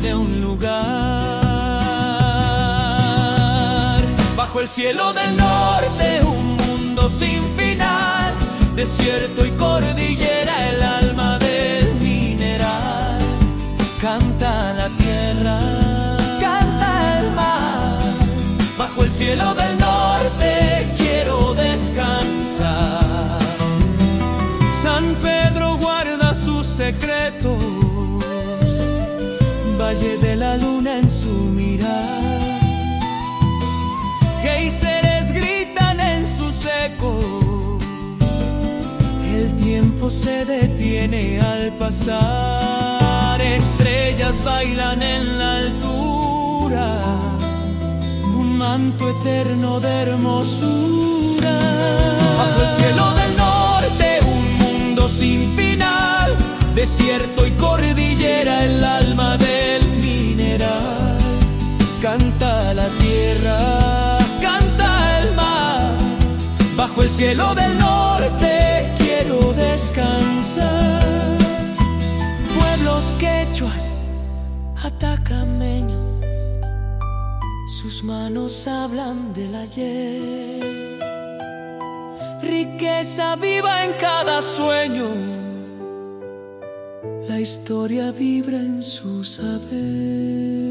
de un lugar. Bajo el cielo del norte, un mundo sin final, desierto y cordillera, el alma del mineral. Canta la tierra, canta el mar. Bajo el cielo del norte quiero descansar. San Pedro guarda sus secretos, Valle de la Luna en su mirar. Géiseres gritan en sus ecos, el tiempo se detiene al pasar. Estrellas bailan en la altura, un manto eterno de hermosura. Bajo el cielo del norte, un mundo sin final, desierto y cordillera, el alma del mineral. Canta la tierra, canta el mar. Bajo el cielo del norte quiero descansar. Pueblos quechuas, atacameños, sus manos hablan del ayer. Riqueza viva en cada sueño, la historia vibra en su saber.